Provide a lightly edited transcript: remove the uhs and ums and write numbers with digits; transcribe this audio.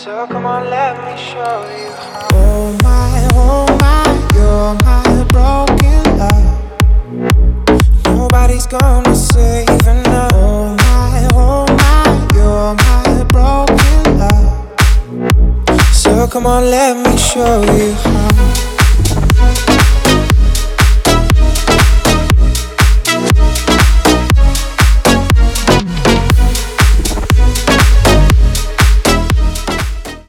So come on, let me show you how. Oh my, you're my broken love. Nobody's gonna save enough. Oh my, you're my broken love. So come on, let me show you how.